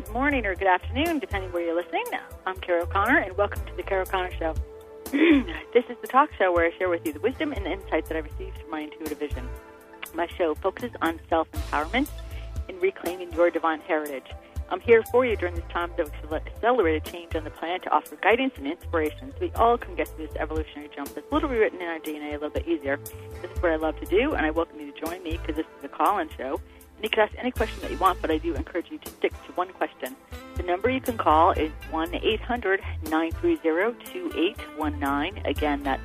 good morning or good afternoon, depending where you're listening. I'm Carol Connor, and welcome to the Carol Connor Show. This is the talk show where I share with you the wisdom and the insights that I've received from my intuitive vision. My show focuses on self-empowerment and reclaiming your divine heritage. I'm here for you during this time of accelerated change on the planet to offer guidance and inspiration so we all can get through this evolutionary jump that's literally written in our DNA a little bit easier. This is what I love to do, and I welcome you to join me because this is a call-in show. And you can ask any question that you want, but I do encourage you to stick to one question. The number you can call is 1-800-930-2819. Again, that's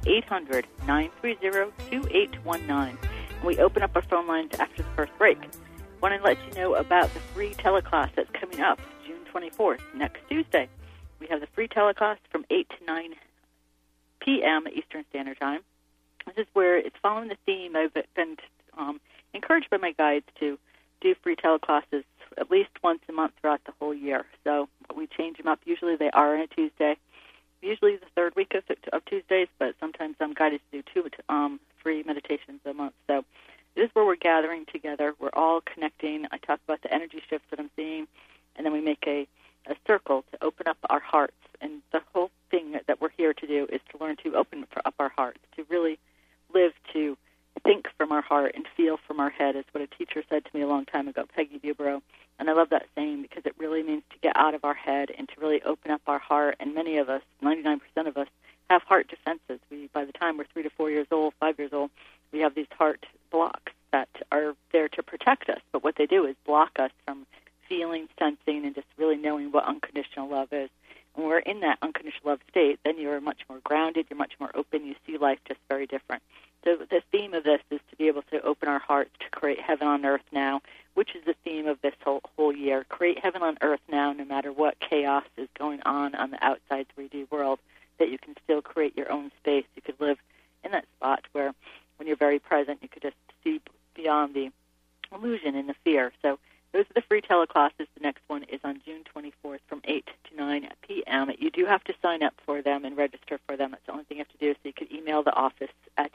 1-800-930-2819. And we open up our phone lines after the first break. I want to let you know about the free teleclass that's coming up June 24th, next Tuesday. We have the free teleclass from 8 to 9 p.m. Eastern Standard Time. This is where it's following the theme I've been encouraged by my guides to do free teleclasses at least once a month throughout the whole year. So we change them up. Usually they are on a Tuesday, usually the third week of Tuesdays, but sometimes I'm guided to do 2 free meditations a month. So this is where we're gathering together. We're all connecting. I talk about the energy shifts that I'm seeing, and then we make a circle to open up our hearts. And the whole thing that we're here to do is to learn to open up our hearts, to really live to think from our heart and feel from our head is what a teacher said to me a long time ago, Peggy Dubrow. And I love that saying because it really means to get out of our head and to really open up our heart. And many of us, 99% of us, have heart defenses. By the time we're 3 to 4 years old, 5 years old, we have these heart blocks that are there to protect us. But what they do is block us from feeling, sensing, and just really knowing what unconditional love is. When we're in that unconditional love state, then you're much more grounded, you're much more open, you see life just very different. So the theme of this is to be able to open our hearts to create heaven on earth now, which is the theme of this whole year. Create heaven on earth now, no matter what chaos is going on the outside 3D world, that you can still create your own space. You could live in that spot where when you're very present, you could just see beyond the illusion and the fear. So those are the free teleclasses. The next one is on June 24th from 8 to 9 p.m. You do have to sign up for them and register for them. That's the only thing you have to do. So you could email the office at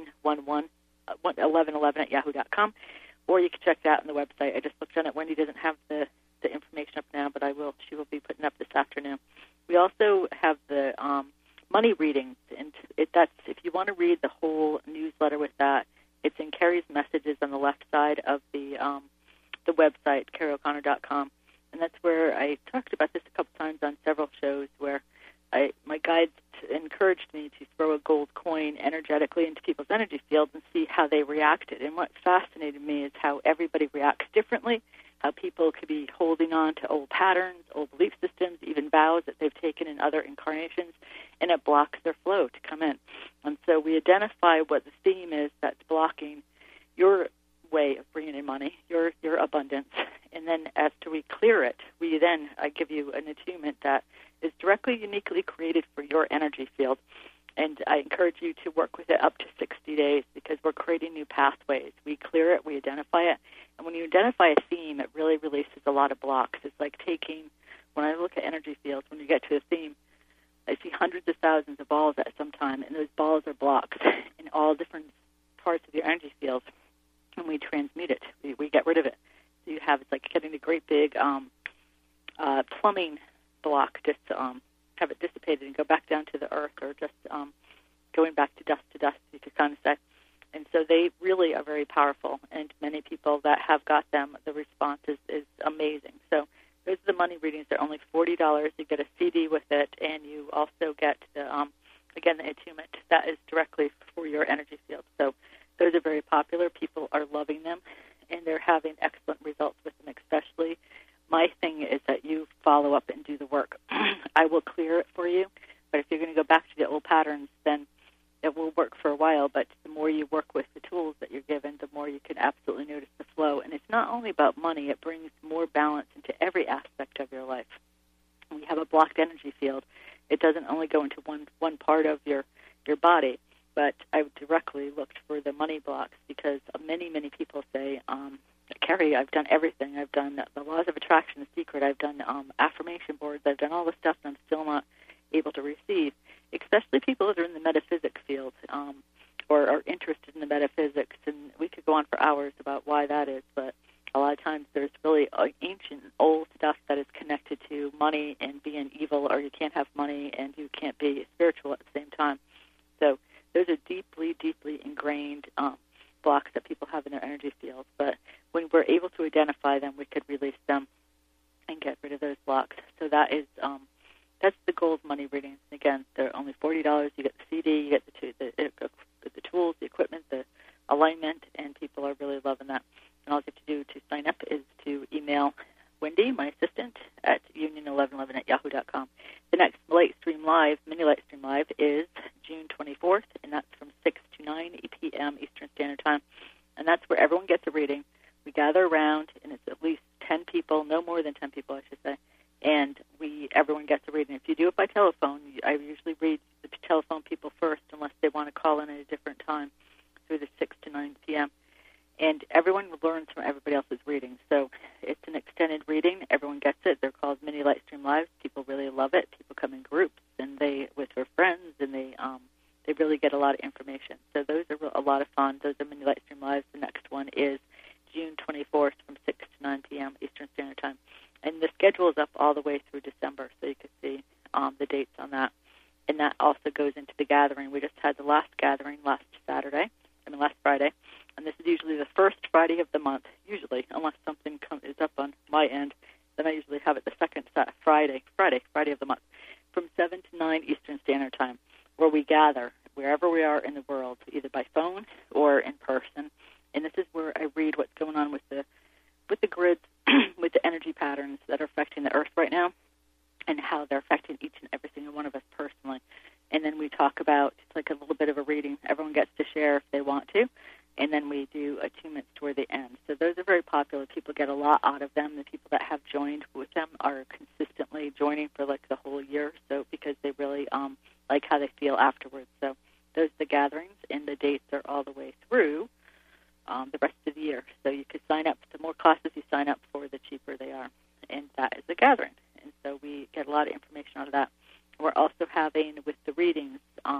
union1111@yahoo.com, or you can check that on the website. I just looked on it. Wendy doesn't have the information up now, but she will be putting up this afternoon. We also have the money readings, and that's if you want to read the whole newsletter with that, it's in Carrie's messages on the left side of the website, carrieoconnor.com, and that's where I talked about this a couple times on several shows where my guides encouraged me to throw a gold coin energetically into people's energy fields and see how they reacted. And what fascinated me is how everybody reacts differently, how people could be holding on to old patterns, old belief systems, even vows that they've taken in other incarnations, and it blocks their flow to come in. And so we identify what the theme is that's blocking your way of bringing in money, your abundance, and then after we clear it, I give you an attunement that is directly, uniquely created for your energy field, and I encourage you to work with it up to 60 days because we're creating new pathways. We clear it, we identify it, and when you identify a theme, it really releases a lot of blocks. It's like when I look at energy fields, when you get to a theme, I see hundreds of thousands of balls at some time, and those balls are blocks in all different parts of your energy field. And we transmute it. We get rid of it. So it's like getting a great big plumbing block, just have it dissipated and go back down to the earth, or just going back to dust, you could kind of say. And so they really are very powerful, and many people that have got them, the response is amazing. So those are the money readings. They're only $40. You get a CD with it, and you also get the attunement. That is directly for your energy field. So those are very popular. People are loving them, and they're having excellent results with them, especially. My thing is that you follow up and do the work. I will clear it for you, but if you're going to go back to the old patterns, then it will work for a while, but the more you work with the tools that you're given, the more you can absolutely notice the flow. And it's not only about money, it brings more balance into every aspect of your life. When you have a blocked energy field, it doesn't only go into one part of your body, but I directly looked for the money blocks because many, many people say, Carrie, I've done everything. I've done the laws of attraction, the secret. I've done affirmation boards. I've done all this stuff, and I'm still not able to receive, especially people that are in the metaphysics field or are interested in the metaphysics. And we could go on for hours about why that is, but a lot of times there's really ancient, old stuff deeply ingrained blocks that people have in their energy fields. But when we're able to identify them, we could release them and get rid of those blocks. So that is that's the goal of money readings. Again, they're only $40. You get the CD, you get the tools, the equipment, the alignment, and people are really loving that. And all you have to do to sign up is to email Wendy, my assistant, at union1111@yahoo.com. The next mini Lightstream Live is June 24th, and that's from 6 to 9 p.m. Eastern Standard Time. And that's where everyone gets a reading. We gather around, and it's at least 10 people, no more than 10 people, I should say, and everyone gets a reading. If you do it by telephone, I usually read the telephone people first unless they want to call in at a different time through the 6 to 9 p.m. And everyone learns from everybody else's reading. So it's an extended reading. Everyone gets it. They're called mini Lightstream Lives. People really love it. People come in groups and with their friends, and they really get a lot of information. So those are a lot of fun. Those are mini Lightstream Lives. The next one is June 24th from 6 to 9 p.m. Eastern Standard Time. And the schedule is up all the way through December, so you can see the dates on that. And that also goes into the gathering. We just had the last gathering last Friday. And this is usually the first Friday of the month, usually, unless something is up on my end. Then I usually have it the second Friday of the month, from 7 to 9 Eastern Standard Time, where we gather wherever we are in the world, either by phone or in person. And this is where I read what's going on with the grids, with the energy patterns that are affecting the Earth right now, and how they're affecting each and every single one of us personally. And then we talk about, it's like a little bit of a reading. Everyone gets to share if they want to. And then we do attunements toward the end. So those are very popular. People get a lot out of them. The people that have joined with them are consistently joining for like the whole year, so because they really like how they feel afterwards. So those are the gatherings, and the dates are all the way through the rest of the year. So you could sign up. The more classes you sign up for, the cheaper they are. And that is the gathering. And so we get a lot of information out of that. We're also having, with the readings,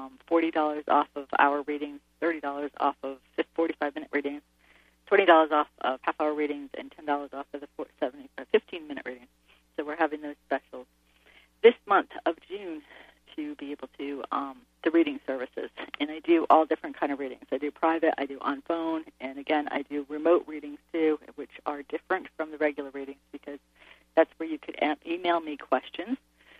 $40 off of our readings, $30 off of 45-minute readings, $20 off of half-hour readings, and $10 off of the 15-minute readings. So we're having those specials this month of June to be able to the reading services. And I do all different kind of readings. I do private, I do on phone, and again, I do remote readings too, which are different from the regular readings because that's where you could email me questions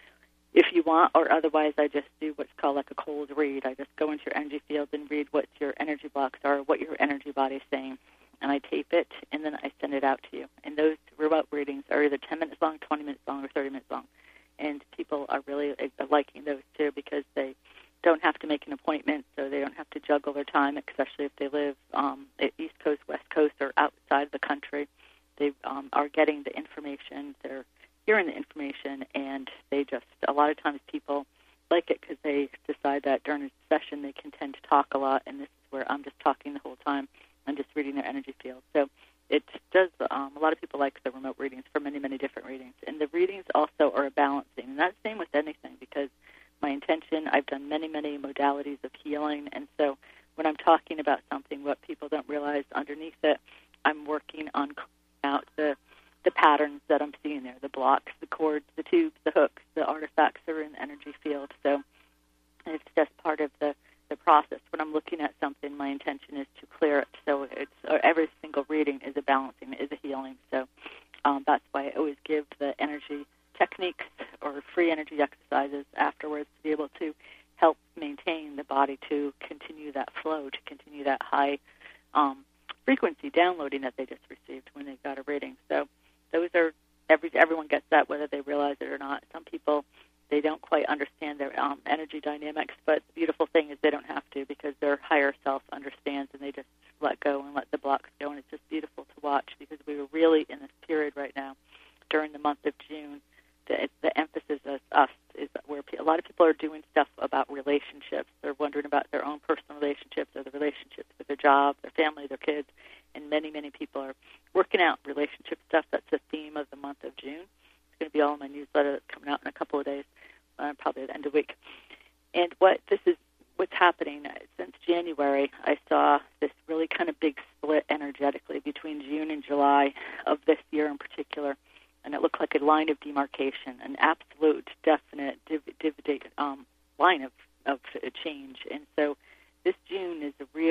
if you want, or otherwise I just do what's called like a cold read. I just go into your energy field and read what your energy blocks are, what your energy body is saying, and I tape it, and then I send it out to you. And those remote readings are either 10 minutes long, 20 minutes long, or 30 minutes long. And people are really liking those too because they don't have to make an appointment, so they don't have to juggle their time, especially if they live at East Coast, West Coast, or outside the country. They are getting the information. They're hearing the information, and they just, a lot of times people like it because they decide that during a session they can tend to talk a lot, and this is where I'm just talking the whole time. I'm just reading their energy field. So it does, a lot of people like the remote readings for many, many different readings. And the readings also are a balancing, and that's the same with anything because my intention, I've done many, many modalities of healing, and so when I'm talking about something, what people don't realize underneath it, I'm working on out the patterns that I'm seeing there, the blocks, the cords, the tubes, the hooks, the artifacts that are in the energy field. So it's just part of the process. When I'm looking at something, my intention is to clear it. So every single reading is a balancing, is a healing. So that's why I always give the energy techniques or free energy exercises afterwards to be able to help maintain the body to continue that flow, to continue that high frequency downloading that they just received when they got a reading. So those are, everyone gets that whether they realize it or not. Some people, they don't quite understand their energy dynamics, but the beautiful thing is they don't have to because their higher self understands and they just let go and let the blocks go. And it's just beautiful to watch because we were really in this period right now during the month of June. The emphasis of us is where a lot of people are doing stuff about relationships. They're wondering about their own personal relationships or the relationships with their job, their family, their kids, and many, many people are working out relationship stuff. That's the theme of the month of June. It's going to be all in my newsletter that's coming out in a couple of days, probably at the end of the week. And what's happening since January, I saw this really kind of big split energetically between June and July of this year in particular. And it looked like a line of demarcation, an absolute, definite line of change. And so this June is a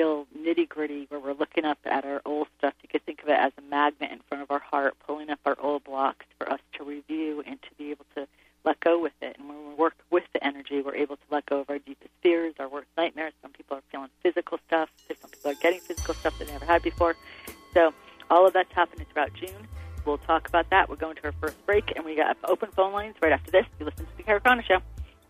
nitty-gritty where we're looking up at our old stuff. You could think of it as a magnet in front of our heart, pulling up our old blocks for us to review and to be able to let go with it. And when we work with the energy, we're able to let go of our deepest fears, our worst nightmares. Some people are feeling physical stuff. Some people are getting physical stuff that they never had before. So all of that's happening throughout June. We'll talk about that. We're going to our first break, and we got open phone lines right after this. You listen to the Kara Connor Show.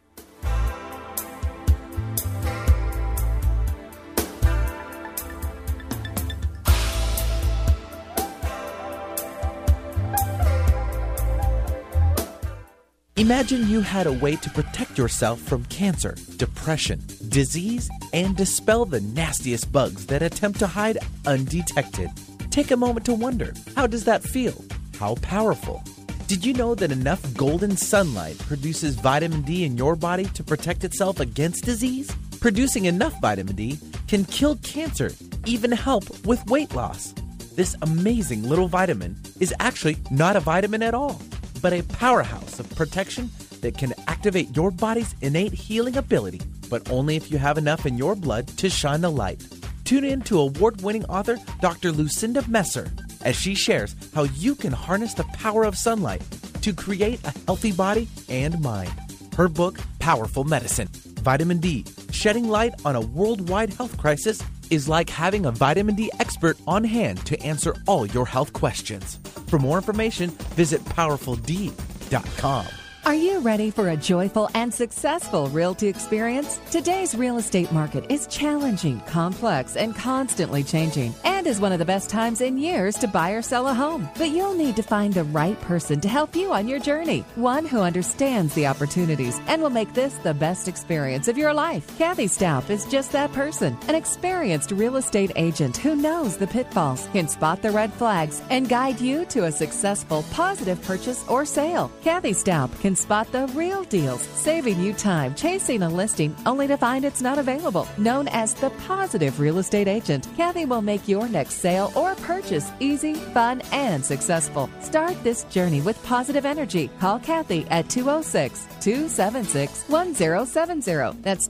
Imagine you had a way to protect yourself from cancer, depression, disease, and dispel the nastiest bugs that attempt to hide undetected. Take a moment to wonder, how does that feel? How powerful? Did you know that enough golden sunlight produces vitamin D in your body to protect itself against disease? Producing enough vitamin D can kill cancer, even help with weight loss. This amazing little vitamin is actually not a vitamin at all, but a powerhouse of protection that can activate your body's innate healing ability, but only if you have enough in your blood to shine the light. Tune in to award-winning author Dr. Lucinda Messer as she shares how you can harness the power of sunlight to create a healthy body and mind. Her book, Powerful Medicine, Vitamin D, Shedding Light on a Worldwide Health Crisis, is like having a vitamin D expert on hand to answer all your health questions. For more information, visit PowerfulD.com. Are you ready for a joyful and successful realty experience? Today's real estate market is challenging, complex, and constantly changing, and is one of the best times in years to buy or sell a home. But you'll need to find the right person to help you on your journey, one who understands the opportunities and will make this the best experience of your life. Kathy Staup is just that person, an experienced real estate agent who knows the pitfalls, can spot the red flags, and guide you to a successful, positive purchase or sale. Kathy Staup can spot the real deals, saving you time chasing a listing only to find it's not available. Known as the Positive Real Estate Agent, Kathy will make your next sale or purchase easy, fun, and successful. Start this journey with positive energy. Call Kathy at 206-276-1070. That's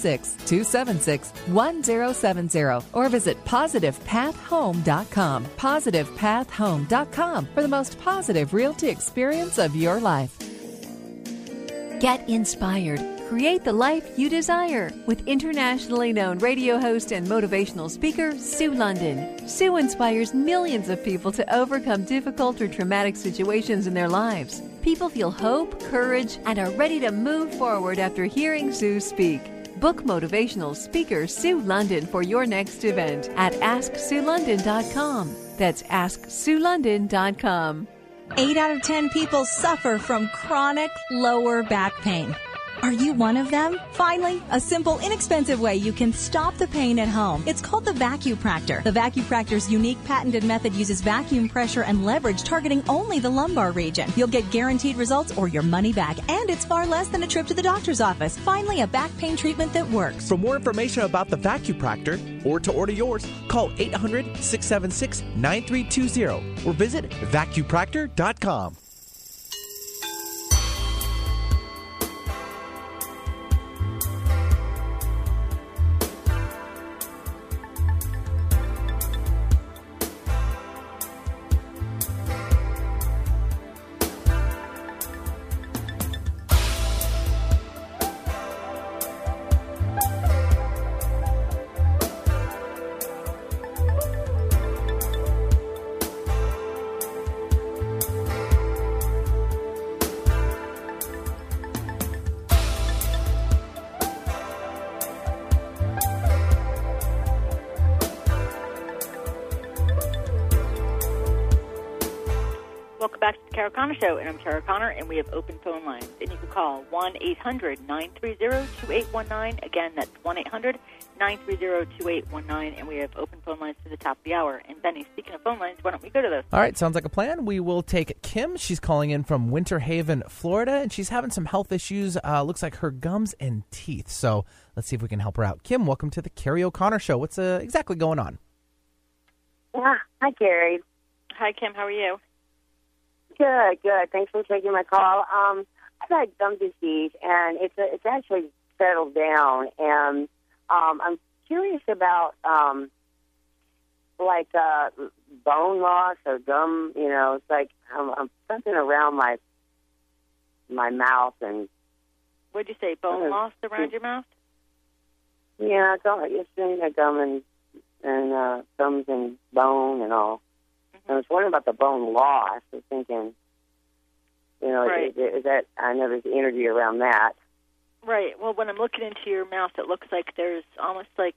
206-276-1070. Or visit PositivePathHome.com. PositivePathHome.com for the most positive realty experience of your life. Get inspired. Create the life you desire with internationally known radio host and motivational speaker Sue London. Sue inspires millions of people to overcome difficult or traumatic situations in their lives. People feel hope, courage, and are ready to move forward after hearing Sue speak. Book motivational speaker Sue London for your next event at AskSueLondon.com. That's AskSueLondon.com. 8 out of 10 people suffer from chronic lower back pain. Are you one of them? Finally, a simple, inexpensive way you can stop the pain at home. It's called the Vacupractor. The Vacupractor's unique patented method uses vacuum pressure and leverage targeting only the lumbar region. You'll get guaranteed results or your money back, and it's far less than a trip to the doctor's office. Finally, a back pain treatment that works. For more information about the Vacupractor or to order yours, call 800-676-9320 or visit Vacupractor.com. Welcome back to the Kara Connor Show, and I'm Kara Connor, and we have open phone lines. And you can call 1-800-930-2819. Again, that's 1-800-930-2819, and we have open phone lines to the top of the hour. And Benny, speaking of phone lines, why don't we go to those? All right, sounds like a plan. We will take Kim. She's calling in from Winter Haven, Florida, and she's having some health issues. Looks like her gums and teeth. So let's see if we can help her out. Kim, welcome to the Carrie O'Connor Show. What's exactly going on? Yeah. Hi, Carrie. Hi, Kim. How are you? Good. Thanks for taking my call. I've had gum disease, and it's actually settled down. And I'm curious about like bone loss or gum. It's like I'm something around my mouth and. What'd you say? Bone loss around your mouth? Yeah, it's in the gum and gums and bone and all. I was wondering about the bone loss. I was thinking, right. is that, I know there's energy around that. Right. Well, when I'm looking into your mouth, it looks like there's almost like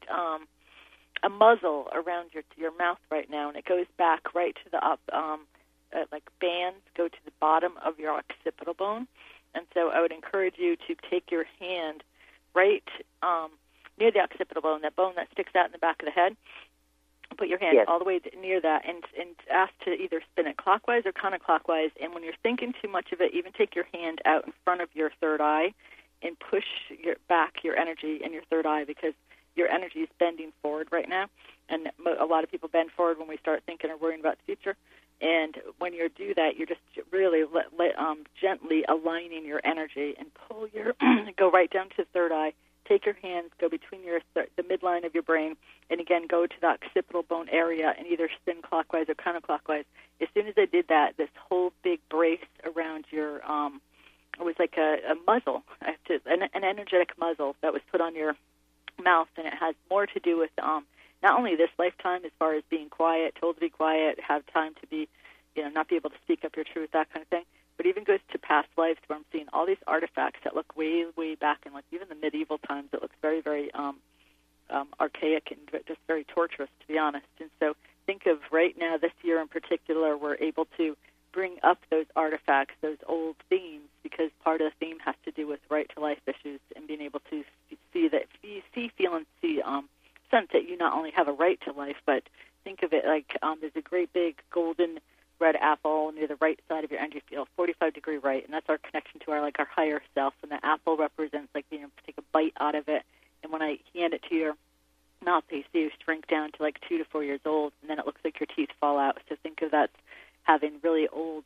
a muzzle around your mouth right now, and it goes back right to the up, like bands go to the bottom of your occipital bone. And so I would encourage you to take your hand right near the occipital bone, that bone that sticks out in the back of the head. Put your hand all the way near that and ask to either spin it clockwise or counterclockwise. And when you're thinking too much of it, even take your hand out in front of your third eye and push back your energy in your third eye, because your energy is bending forward right now. And a lot of people bend forward when we start thinking or worrying about the future. And when you do that, you're just really gently aligning your energy and pull go right down to the third eye. Take your hands, go between the midline of your brain, and again, go to the occipital bone area and either spin clockwise or counterclockwise. As soon as I did that, this whole big brace around your, it was like a muzzle, an energetic muzzle that was put on your mouth, and it has more to do with not only this lifetime as far as being quiet, told to be quiet, have time to be, not be able to speak up your truth, that kind of thing, but even goes to past lives where I'm seeing all these artifacts that look way, way back in like even the medieval times. It looks very, very archaic and just very torturous, to be honest. And so think of right now, this year in particular, we're able to bring up those artifacts, those old themes, because part of the theme has to do with right to life issues and being able to see, feel, and sense that you not only have a right to life, but think of it like there's a great big golden red apple near the right side of your energy field, 45-degree right, and that's our connection to our higher self. And the apple represents like being able to take a bite out of it. And when I hand it to your mouth, you see you shrink down to like 2 to 4 years old, and then it looks like your teeth fall out. So think of that having really old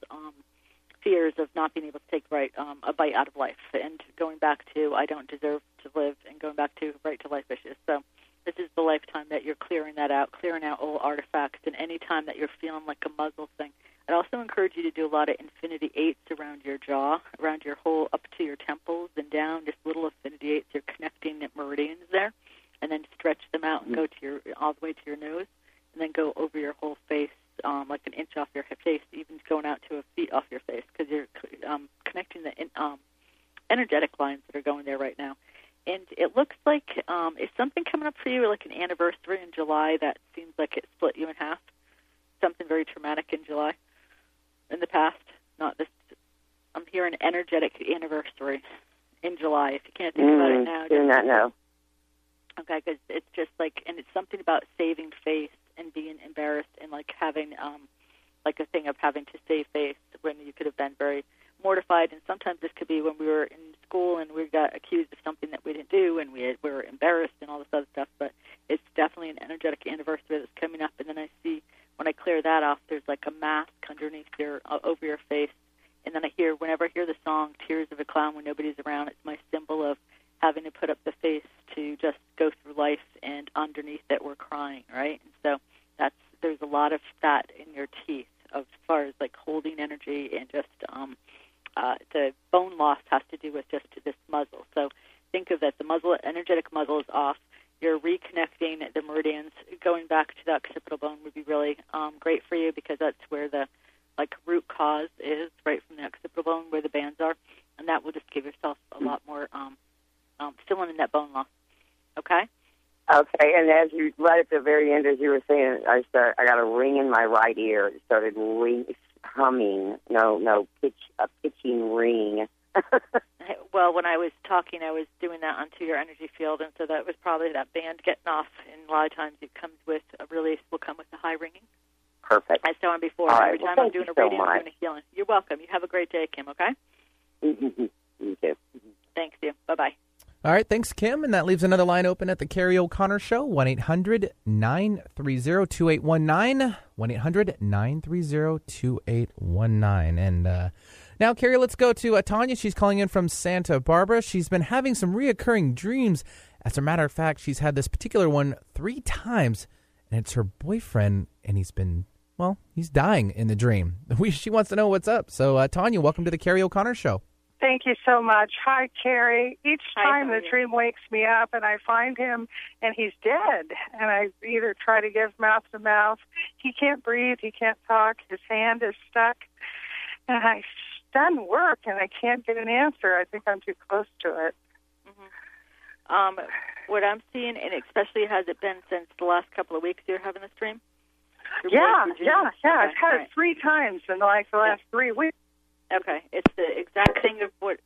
fears of not being able to take a bite out of life, and going back to I don't deserve to live, and going back to right to life issues. So this is the lifetime that you're clearing out old artifacts, and any time that you're feeling like a muzzle thing. I'd also encourage you to do a lot of infinity eights around your jaw, around your whole, up to your temples and down, just little infinity eights. You're connecting the meridians there, and then stretch them out and go to all the way to your nose, and then go over your whole face, like an inch off your face, even going out to a feet off your face, because you're connecting the energetic lines that are going there right now. And it looks like is something coming up for you, like an anniversary in July that seems like it split you in half? Something very traumatic in July in the past? Not this. I'm hearing energetic anniversary in July. If you can't think about it now. Do not know. Okay, because it's just like, and it's something about saving face and being embarrassed and like having like a thing of having to save face when you could have been very mortified. And sometimes this could be when we were in school and we got accused of something that we didn't do, and we were embarrassed and all this other stuff. But it's definitely an energetic anniversary that's coming up. And then I see, when I clear that off, there's like a mask underneath over your face. And then whenever I hear the song Tears of a Clown When Nobody's Around, it's my symbol of having to put up the face to just go through life, and underneath it we're crying, right? And so there's a lot of that in your teeth as far as like holding energy, and just the bone loss has to do with just this muzzle. So think of that, the energetic muzzle is off. You're reconnecting the meridians. Going back to the occipital bone would be really great for you, because that's where the root cause is, right from the occipital bone where the bands are, and that will just give yourself a lot more filling in that bone loss. Okay? Okay, and as you, right at the very end, as you were saying, I got a ring in my right ear. It started humming. A pitching ring. Well, when I was talking, I was doing that onto your energy field, and so that was probably that band getting off. And a lot of times it comes with a release, will come with a high ringing. Perfect. As so on before. All Every time I'm doing a radio, I'm doing a healing. You're welcome. You have a great day, Kim, okay? You too. Thanks, you. Bye-bye. All right, thanks, Kim. And that leaves another line open at the Carrie O'Connor Show, 1-800-930-2819, 1-800-930-2819. And now, Carrie, let's go to Tanya. She's calling in from Santa Barbara. She's been having some reoccurring dreams. As a matter of fact, she's had this particular one 3 times, and it's her boyfriend, and he's dying in the dream. She wants to know what's up. So, Tanya, welcome to the Carrie O'Connor Show. Thank you so much. Hi, Carrie. Each time the you? dream wakes me up and I find him and he's dead, and I either try to give mouth to mouth. He can't breathe. He can't talk. His hand is stuck. And I've done work and I can't get an answer. I think I'm too close to it. What I'm seeing, and especially has it been since the last couple of weeks you're having this dream? Yeah. Okay, I've had right. it 3 times in the last 3 weeks. Okay, it's the exact thing of what,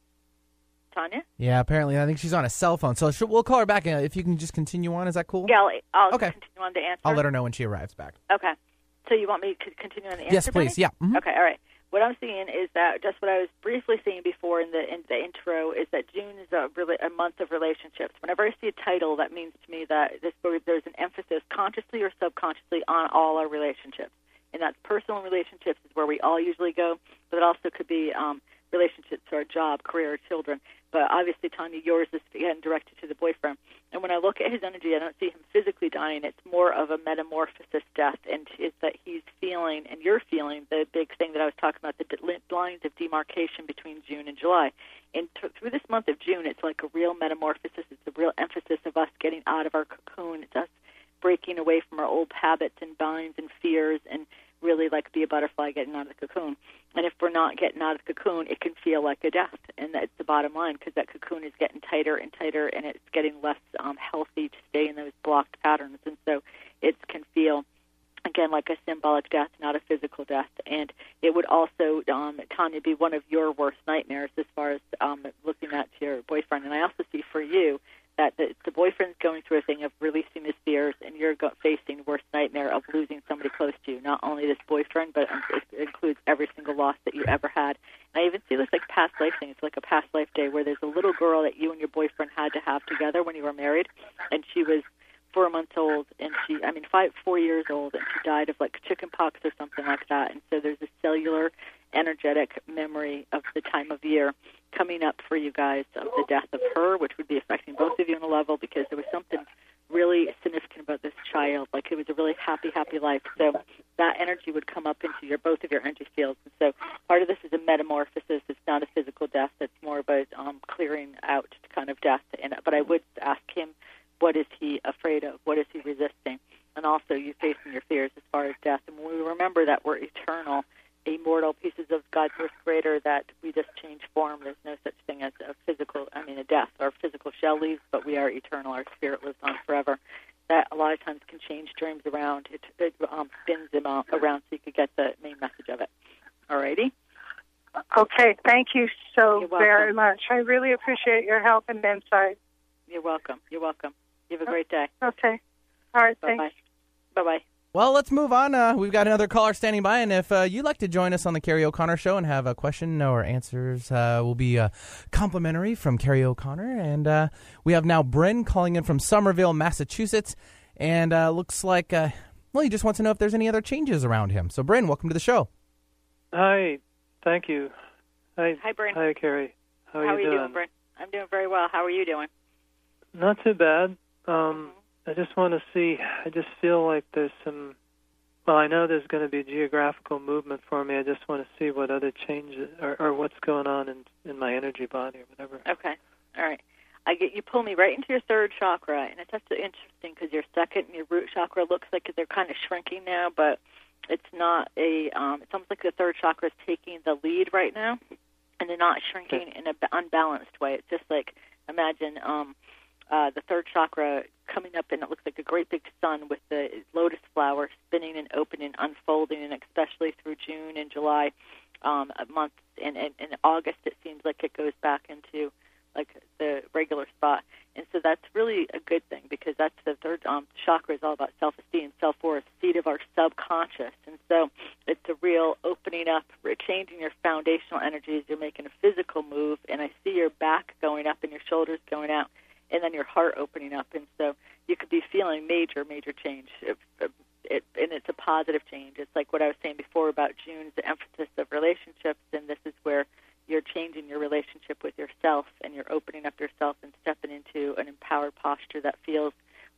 Tanya? Yeah, apparently. I think she's on a cell phone. So we'll call her back. If you can just continue on, is that cool? Yeah, I'll Okay. continue on to answer. I'll let her know when she arrives back. Okay. So you want me to continue on the answer? Yes, please. Benny? Yeah. Mhm. Okay, all right. What I'm seeing is that just what I was briefly saying before in the intro is that June is a month of relationships. Whenever I see a title, that means to me that there's an emphasis consciously or subconsciously on all our relationships. And that's personal relationships is where we all usually go, but it also could be relationships to our job, career, or children. But obviously, Tanya, yours is again directed to the boyfriend. And when I look at his energy, I don't see him physically dying. It's more of a metamorphosis death, and it's that he's feeling, and you're feeling, the big thing that I was talking about, the lines of demarcation between June and July. And through this month of June, it's like a real metamorphosis. It's a real emphasis of us getting out of our cocoon. It's us breaking away from our old habits and binds and fears and really like be a butterfly getting out of the cocoon. And if we're not getting out of the cocoon, it can feel like a death. And that's the bottom line, because that cocoon is getting tighter and tighter, and it's getting less healthy to stay in those blocked patterns. And so it can feel, again, like a symbolic death, not a physical death. And it would also, Tanya, be one of your worst nightmares as far as looking at your boyfriend. And I also see for you that the boyfriend's going through a thing of releasing his fears, and you're facing the worst nightmare of losing somebody close to you. Not only this boyfriend, but it includes every single loss that you ever had. And I even see this like past life thing. It's like a past life day where there's a little girl that you and your boyfriend had to have together when you were married, and she was 4 months old, and 4 years old, and she died of like chicken pox or something like that. And so there's a cellular, energetic memory of the time of year coming up for you guys of the death of her, which would be affecting both of you on a level, because there was something really significant about this child. Like, it was a really happy life. So that energy would come up into both of your energy fields. And so part of this is a metamorphosis. It's not a physical death. It's more about clearing out kind of death. But I would ask him, what is he afraid of? What is he resisting? And also, you facing your fears as far as death. And when we remember that we're eternal, immortal pieces of God's first creator, that we just change form. There's no such thing as a death. Our physical shell leaves, but we are eternal. Our spirit lives on forever. That a lot of times can change dreams around. It spins them around so you could get the main message of it. All righty? Okay, thank you so You're welcome. very much. I really appreciate your help and insight. You're welcome. You're welcome. You have a great day. Okay. All right, Bye-bye. thanks. Bye-bye. Well, let's move on. We've got another caller standing by, and if you'd like to join us on the Carrie O'Connor Show and have a question or answers, will be complimentary from Carrie O'Connor. And we have now Bryn calling in from Somerville, Massachusetts, and looks like, he just wants to know if there's any other changes around him. So, Bryn, welcome to the show. Hi, thank you. Hi, Bryn. Hi, Carrie. How are you you doing, Bryn? I'm doing very well. How are you doing? Not too bad. I just want to see, I just feel like there's some, I know there's going to be geographical movement for me. I just want to see what other changes, or what's going on in my energy body or whatever. Okay. All right. You pull me right into your third chakra, and it's actually interesting because your second and your root chakra looks like they're kind of shrinking now, but it's not it's almost like the third chakra is taking the lead right now, and they're not shrinking in an unbalanced way. It's just like, imagine the third chakra coming up, and it looks like a great big sun with the lotus flower spinning and opening, unfolding, and especially through June and July months. And in August, it seems like it goes back into like the regular spot. And so that's really a good thing, because that's the third chakra is all about self-esteem, self-worth, seat of our subconscious. And so it's a real opening up, changing your foundational energies. You're making a physical move, and I see your back going up and your shoulders going out, and then your heart opening up. And so you could be feeling major change. And it's a positive change. It's like what I was saying before about June's emphasis of relationships, and this is where you're changing your relationship with yourself, and you're opening up yourself and stepping into an empowered posture that feels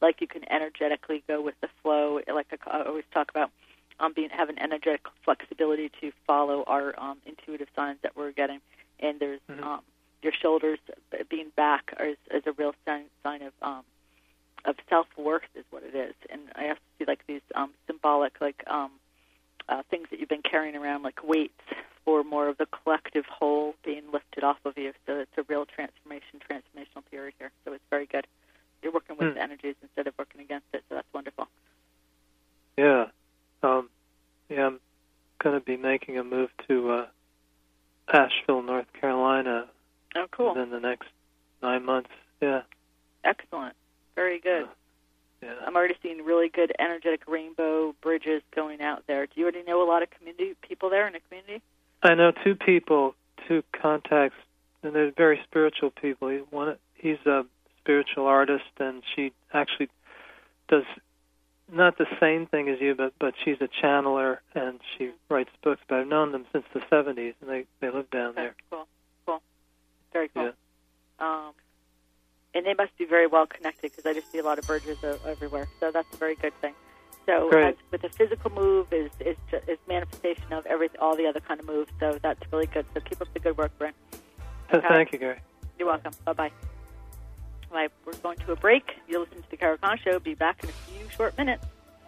like you can energetically go with the flow. Like I always talk about having energetic flexibility to follow our intuitive signs that we're getting. And there's your shoulders being back is a real sign of self-worth is what it is. And I have to see like these symbolic things that you've been carrying around, like weights, for more of the collective whole being lifted off of you. So it's a real transformational period here. So it's very good. You're working with the energies instead of working against it, so that's wonderful. Yeah. I'm going to be making a move to Asheville, North Carolina. Oh, cool. Within the next 9 months, yeah. Excellent. Very good. Yeah. I'm already seeing really good energetic rainbow bridges going out there. Do you already know a lot of community people there in the community? I know two contacts, and they're very spiritual people. He's a spiritual artist, and she actually does not the same thing as you, but she's a channeler, and she writes books. But I've known them since the 70s, and they live down there. Cool. Very cool. Yeah. And they must be very well connected because I just see a lot of bridges everywhere. So that's a very good thing. So with the physical move is manifestation of all the other kind of moves. So that's really good. So keep up the good work, Brent. Okay. Thank you, Gary. You're welcome. Bye-bye. All right, we're going to a break. You'll listen to the Carol Connor Show. Be back in a few short minutes.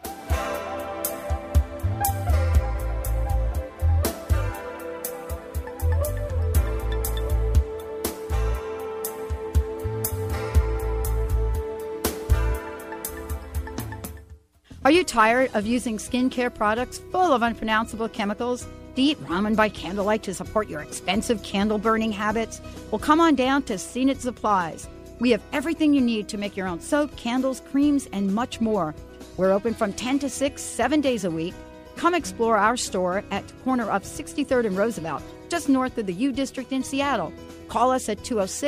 Are you tired of using skincare products full of unpronounceable chemicals? Do you eat ramen by candlelight to support your expensive candle-burning habits? Well, come on down to Zenith Supplies. We have everything you need to make your own soap, candles, creams, and much more. We're open from 10 to 6, 7 days a week. Come explore our store at the corner of 63rd and Roosevelt, just north of the U District in Seattle. Call us at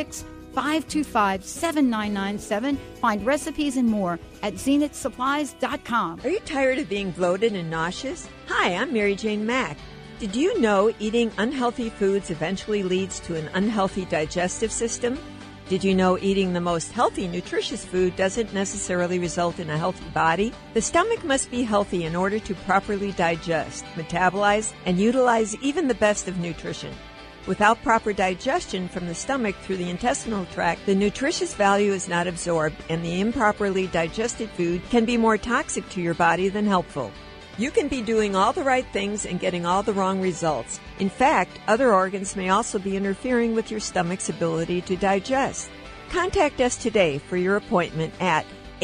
206-525-7997. Find recipes and more at zenithsupplies.com. Are you tired of being bloated and nauseous? Hi, I'm Mary Jane Mack. Did you know eating unhealthy foods eventually leads to an unhealthy digestive system? Did you know eating the most healthy, nutritious food doesn't necessarily result in a healthy body? The stomach must be healthy in order to properly digest, metabolize, and utilize even the best of nutrition. Without proper digestion from the stomach through the intestinal tract, the nutritious value is not absorbed, and the improperly digested food can be more toxic to your body than helpful. You can be doing all the right things and getting all the wrong results. In fact, other organs may also be interfering with your stomach's ability to digest. Contact us today for your appointment at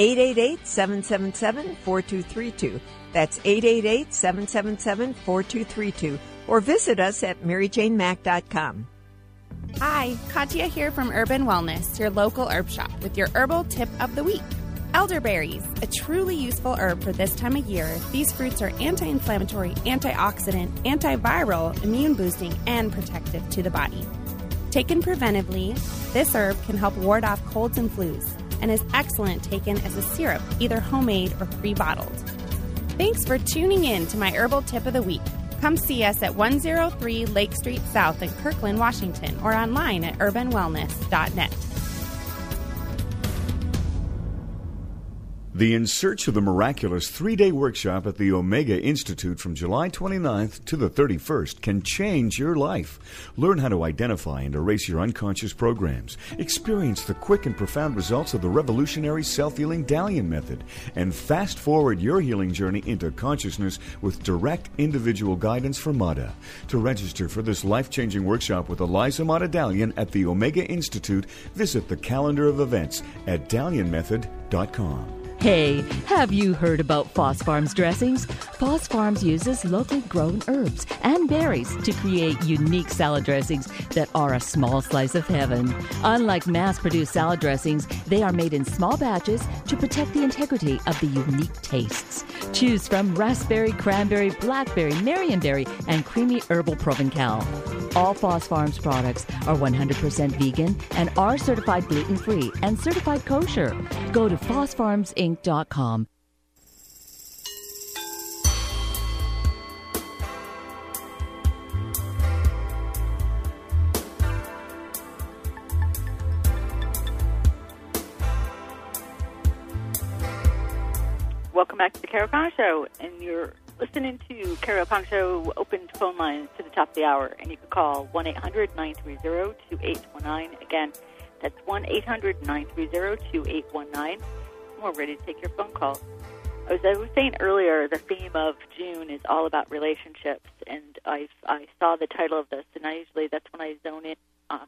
888-777-4232. That's 888-777-4232. Or visit us at maryjanemack.com. Hi, Katya here from Urban Wellness, your local herb shop, with your herbal tip of the week. Elderberries, a truly useful herb for this time of year. These fruits are anti-inflammatory, antioxidant, antiviral, immune-boosting, and protective to the body. Taken preventively, this herb can help ward off colds and flus and is excellent taken as a syrup, either homemade or pre-bottled. Thanks for tuning in to my herbal tip of the week. Come see us at 103 Lake Street South in Kirkland, Washington, or online at urbanwellness.net. The In Search of the Miraculous 3-day workshop at the Omega Institute from July 29th to the 31st can change your life. Learn how to identify and erase your unconscious programs. Experience the quick and profound results of the revolutionary self-healing Dalian method. And fast forward your healing journey into consciousness with direct individual guidance from Mada. To register for this life-changing workshop with Eliza Mada Dalian at the Omega Institute, visit the calendar of events at dalianmethod.com. Hey, have you heard about Foss Farms dressings? Foss Farms uses locally grown herbs and berries to create unique salad dressings that are a small slice of heaven. Unlike mass-produced salad dressings, they are made in small batches to protect the integrity of the unique tastes. Choose from raspberry, cranberry, blackberry, marionberry, and creamy herbal Provencal. All Foss Farms products are 100% vegan and are certified gluten-free and certified kosher. Go to fossfarmsinc.com. welcome back to the Carol Connor Show. And you're listening to Carol Connor Show open phone lines to the top of the hour. And you can call 1-800-930-2819. Again, that's 1-800-930-2819. We're ready to take your phone calls. As I was saying earlier, the theme of June is all about relationships. And I saw the title of this, and that's when I zone in,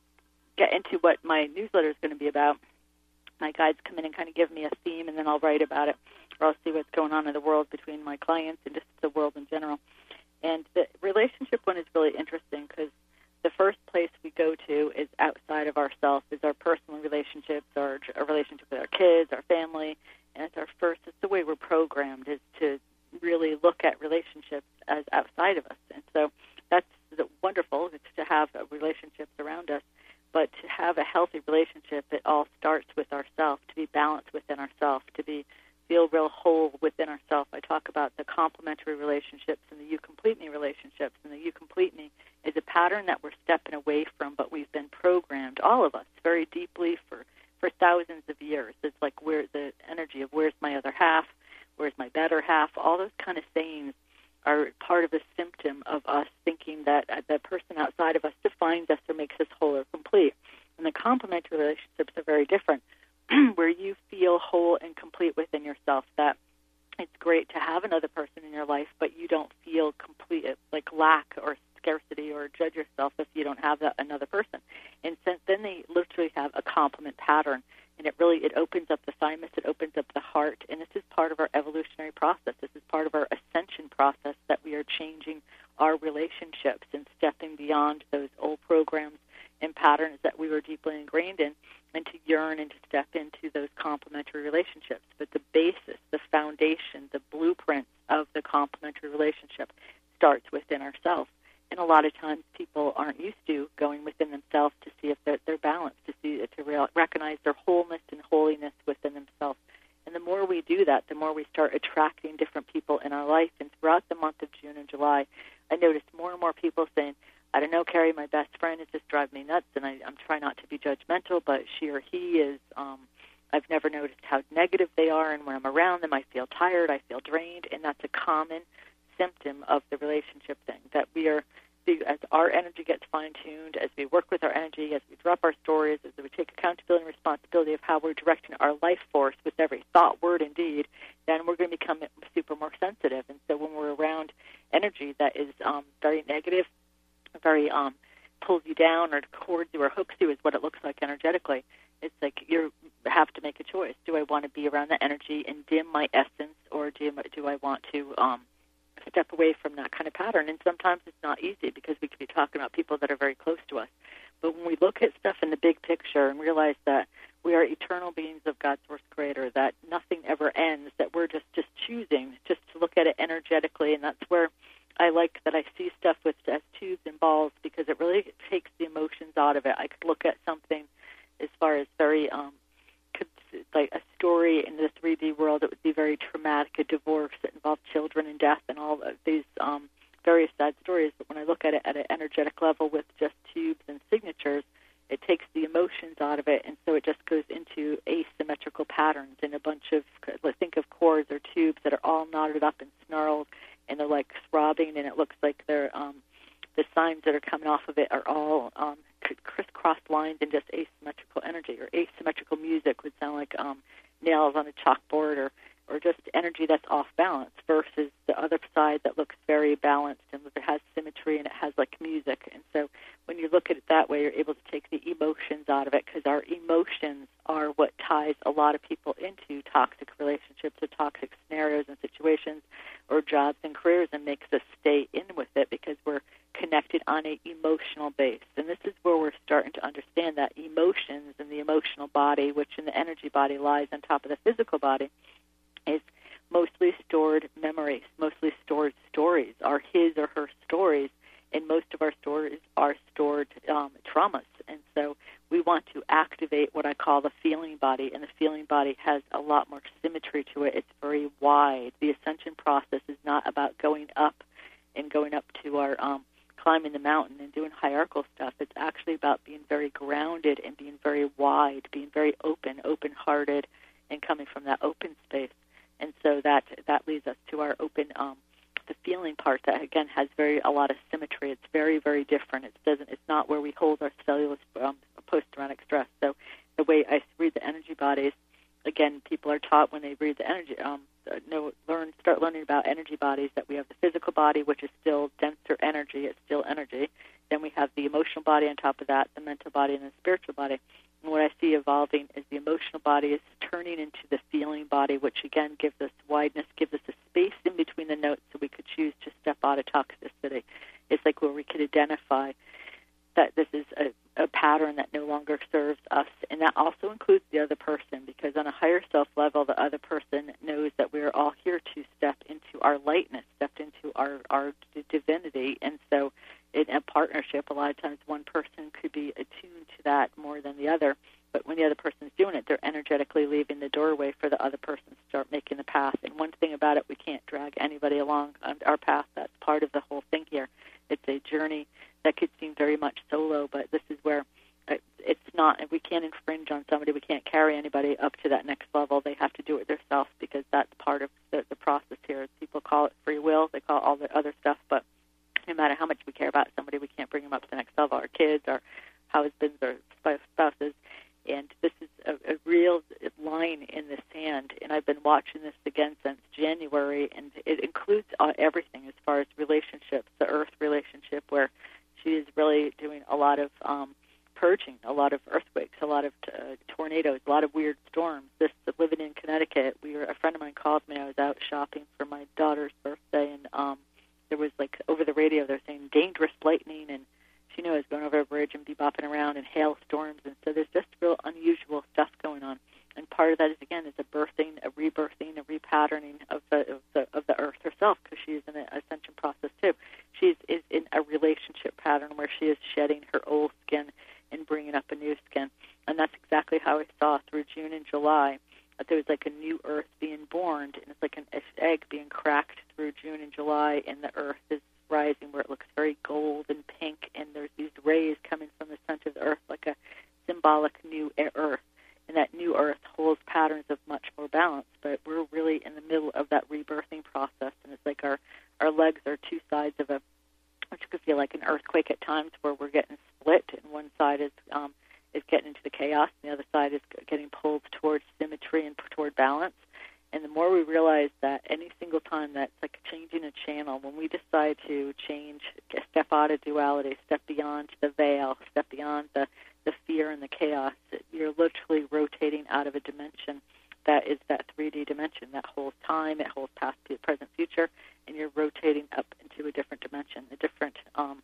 get into what my newsletter is going to be about. My guides come in and kind of give me a theme, and then I'll write about it, or I'll see what's going on in the world between my clients and just the world in general. And the relationship one is really interesting because the first place we go to is outside of ourselves, is our personal relationships, our relationship with our kids, our family, and it's the way we're programmed, is to really look at relationships as outside of us. And so that's wonderful. It's to have relationships around us. But to have a healthy relationship, it all starts with ourselves, to be balanced within ourselves, to feel real whole within ourselves. I talk about the complementary relationships and the you complete me relationships. And the you complete me is a pattern that we're stepping away from, but we've been programmed, all of us, very deeply for thousands of years. It's like where the energy of where's my other half, where's my better half, all those kind of sayings are part of a symptom of us thinking that the person outside of us defines us or makes us whole or complete. And the complementary relationships are very different, where you feel whole and complete within yourself, that it's great to have another person in your life, but you don't feel complete, like lack or scarcity, or judge yourself if you don't have another person. And so then they literally have a complement pattern. And it opens up the thymus, it opens up the heart, and this is part of our evolutionary process. This is part of our ascension process, that we are changing our relationships and stepping beyond those old programs and patterns that we were deeply ingrained in, and to yearn and to step into those complementary relationships. But the basis, the foundation, the blueprint of the complementary relationship starts within ourselves. And a lot of times people aren't used to going within themselves to see if they're balanced, to recognize their wholeness and holiness within themselves. And the more we do that, the more we start attracting different people in our life. And throughout the month of June and July, I noticed more and more people saying, I don't know, Carrie, my best friend is just driving me nuts, and I'm trying not to be judgmental, but she or he is, I've never noticed how negative they are, and when I'm around them, I feel tired, I feel drained, and that's a common symptom of the relationship thing, that we are, as our energy gets fine-tuned, as we work with our energy, as we drop our stories, as we take accountability and responsibility of how we're directing our life force with every thought, word, and deed, then we're going to become super more sensitive. And so when we're around energy that is very negative, very pulls you down or cords you or hooks you, is what it looks like energetically. It's like you have to make a choice. Do I want to be around that energy and dim my essence, or do I want to step away from that kind of pattern? And sometimes it's not easy, because we could be talking about people that are very close to us. But when we look at stuff in the big picture and realize that we are eternal beings of God's source creator, that nothing ever ends, that we're just choosing just to look at it energetically, and that's where I like that I see stuff as tubes and balls, because it really takes the emotions out of it. I could look at something as far as very like a story in the 3D world, it would be very traumatic, a divorce that involved children and death and all of these various sad stories. But when I look at it at an energetic level with just tubes and signatures, it takes the emotions out of it, and so it just goes into asymmetrical patterns in a bunch of, think of cords or tubes that are all knotted up and snarled, and they're like throbbing, and it looks like they're the signs that are coming off of it are all crisscross lines and just asymmetrical energy, or asymmetrical music would sound like nails on a chalkboard, or just energy that's off balance, versus the other side that looks very balanced and it has symmetry and it has like music. And so when you look at it that way, you're able to take the emotions out of it, because our emotions are what ties a lot of people into toxic relationships or toxic scenarios and situations or jobs and careers, and makes us stay in with it because we're connected on an emotional base. And this is where we're starting to understand that emotions and the emotional body, which in the energy body lies on top of the physical body, is mostly stored memories, mostly stored stories, are his or her stories, and most of our stories are stored traumas. And so we want to activate what I call the feeling body, and the feeling body has a lot more symmetry to it. It's very wide. The ascension process is not about going up to our climbing the mountain and doing hierarchical stuff. It's actually about being very grounded and being very wide, being very open-hearted, and coming from that open space. And so that us to our open, the feeling part that again has a lot of symmetry. It's very, very different. It's not where we hold our cellular post-traumatic stress. So the way I read the energy bodies, again, people are taught when they read the energy, start learning about energy bodies, that we have the physical body, which is still denser energy. It's still energy. Then we have the emotional body on top of that, the mental body, and the spiritual body. And what I see evolving is the emotional body is turning into the feeling body, which again gives us wideness, gives us a space in between the notes so we could choose to step out of toxicity. It's like where we could identify that this is a pattern that no longer serves us. And that also includes the other person, because on a higher self level, the other person knows that we're all here to step into our lightness, step into our divinity. And so in a partnership, a lot of times one person could be attuned to that more than the other. But when the other person's doing it, they're energetically leaving the doorway for the other person to start making the path. And one thing about it, we can't drag anybody along on our path. That's part of the whole thing here. It's a journey that could seem very much solo, but this is where it's not, and we can't infringe on somebody. We can't carry anybody up to that next level. They have to do it themselves, because that's part of the process here. People call it free will. They call it all the other stuff, but no matter how much we care about somebody, we can't bring them up to the next level. Our kids, our husbands, our spouses, and this is a real line in the sand. And I've been watching this again since January, and it includes everything as far as relationships, the Earth relationship, where she is really doing a lot of purging, a lot of earthquakes, a lot of tornadoes, a lot of weird storms. This living in Connecticut, a friend of mine called me. I was out shopping for my daughter's birthday, and there was like over the radio they're saying dangerous lightning, and she knew I was going over a bridge and bebopping around, and hailstorms, and so there's just real unusual stuff going on. And part of that is again is a birthing, a rebirthing, a repatterning of the Earth herself, because she is in an ascension process too. She is in a relationship pattern where she is shedding her old skin and bringing up a new skin, and that's exactly how I saw through June and July. That there was like a new Earth being born, and it's like an egg being cracked through June and July, and the Earth is rising where it looks very gold and pink, and there's these rays coming from the center of the Earth like a symbolic new Earth. And that new Earth holds patterns of much more balance, but we're really in the middle of that rebirthing process, and it's like our legs are two sides of which could feel like an earthquake at times, where we're getting split, and one side is getting into the chaos, and the other side is getting pulled towards symmetry and toward balance. And the more we realize that any single time that's like changing a channel, when we decide to change, step out of duality, step beyond the veil, step beyond the fear and the chaos, you're literally rotating out of a dimension that is that 3D dimension that holds time, it holds past, present, future, and you're rotating up into a different dimension, a different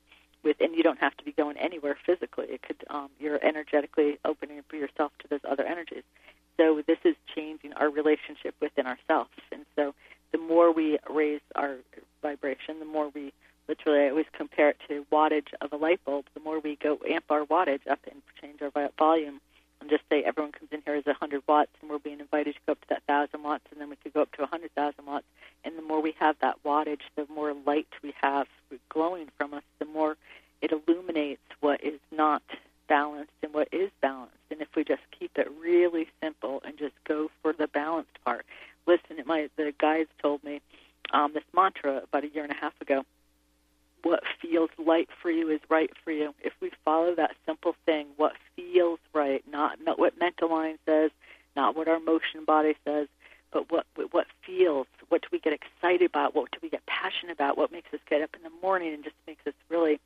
and you don't have to be going anywhere physically. It could you're energetically opening up yourself to those other energies. So this is changing our relationship within ourselves. And so the more we raise our vibration, the more we literally, I always compare it to wattage of a light bulb. The more we go amp our wattage up and change our volume, and just say everyone comes in here as 100 watts, and we're being invited to go up to that 1,000 watts, and then we could go up to 100,000 watts. And the more we have that wattage, the more light we have glowing from us, the more it illuminates what is not balanced and what is balanced. And if we just keep it really simple and just go for the balanced part. Listen, the guys told me this mantra about 1.5 years ago. What feels light for you is right for you. If we follow that simple thing, what feels right, not what mental mind says, not what our emotion body says, but what feels, what do we get excited about, what do we get passionate about, what makes us get up in the morning and just makes us really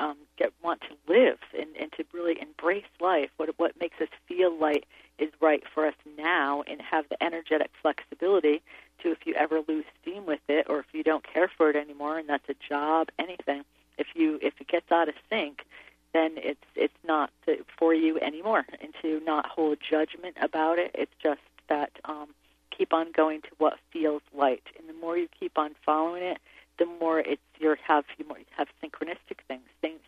want to live and to really embrace life, what makes us feel like is right for us now, and have the energetic flexibility to, if you ever lose steam with it, or if you don't care for it anymore, and that's a job, anything, if it gets out of sync, then it's not for you anymore, and to not hold judgment about it. It's just that keep on going to what feels light, and the more you keep on following it, the more you have synchronistic things.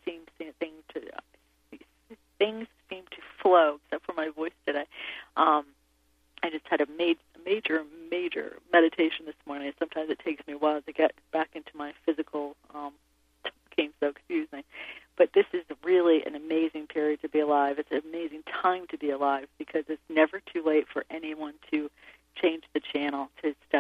Things seem to flow, except for my voice today. I just had a major meditation this morning. Sometimes it takes me a while to get back into my physical talking, so excuse me. But this is really an amazing period to be alive. It's an amazing time to be alive, because it's never too late for anyone to change the channel, to step out of duality.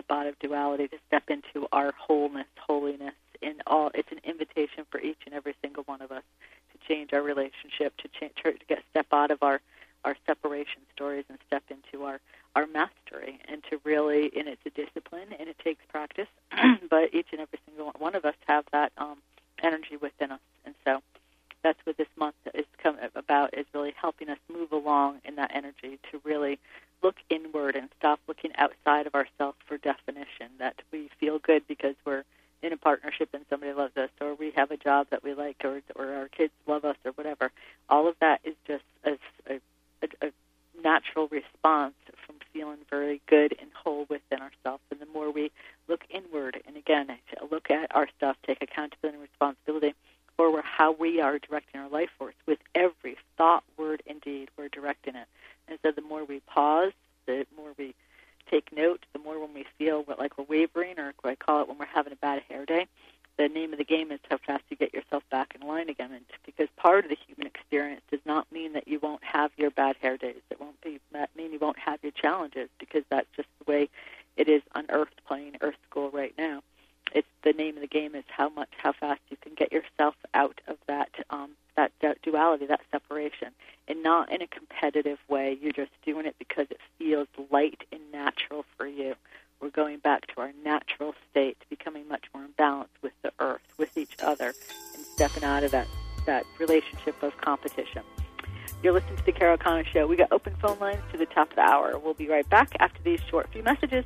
duality, to step into our wholeness, holiness in all. It's an invitation for each and every single one of us to change our relationship, to step out of our separation stories and step into our mastery, and to really, and it's a discipline and it takes practice, but each and every single one of us have that energy within us. And so that's what this month is about, is really helping us move along in that energy to really look inward and stop looking outside of ourselves for definition, that we feel good because we're in a partnership and somebody loves us, or we have a job that we like, or our kids love us, or whatever. All of that is just a natural response from feeling very good and whole within ourselves. And the more we look inward, and again, look at our stuff, take accountability and responsibility for how we are directing our life force with every thought, word, and deed, we're directing it. And so the more we pause, the more we take note, the more when we feel like we're wavering, or what I call it when we're having a bad hair day, the name of the game is how fast you get yourself back in line again. And because part of the human experience does not mean that you won't have your bad hair days. It won't mean you won't have your challenges, because that's just the way it is on Earth, playing Earth School right now. It's the name of the game is how fast you can get yourself out of that duality, that separation, and not in a competitive way. You're just doing it because it feels light and natural for you. We're going back to our natural state, becoming much more in balance with the earth, with each other, and stepping out of that relationship of competition. You're listening to the Carol Connor Show. We got open phone lines to the top of the hour. We'll be right back after these short few messages.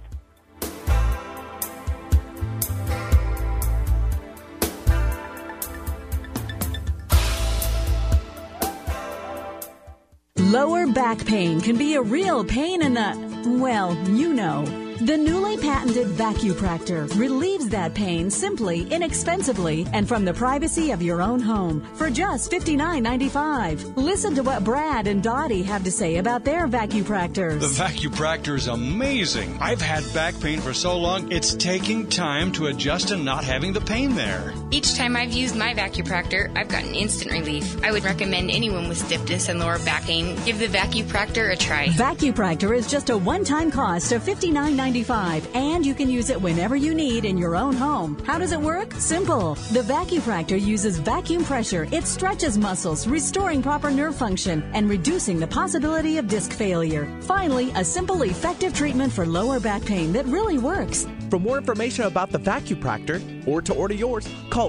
Lower back pain can be a real pain in the, well, you know. The newly patented VacuPractor relieves that pain simply, inexpensively, and from the privacy of your own home for just $59.95. Listen to what Brad and Dottie have to say about their VacuPractors. The VacuPractor is amazing. I've had back pain for so long, it's taking time to adjust and not having the pain there. Each time I've used my VacuPractor, I've gotten instant relief. I would recommend anyone with stiffness and lower back pain give the VacuPractor a try. VacuPractor is just a one-time cost of $59.95, and you can use it whenever you need in your own home. How does it work? Simple. The VacuPractor uses vacuum pressure. It stretches muscles, restoring proper nerve function and reducing the possibility of disc failure. Finally, a simple, effective treatment for lower back pain that really works. For more information about the VacuPractor or to order yours, call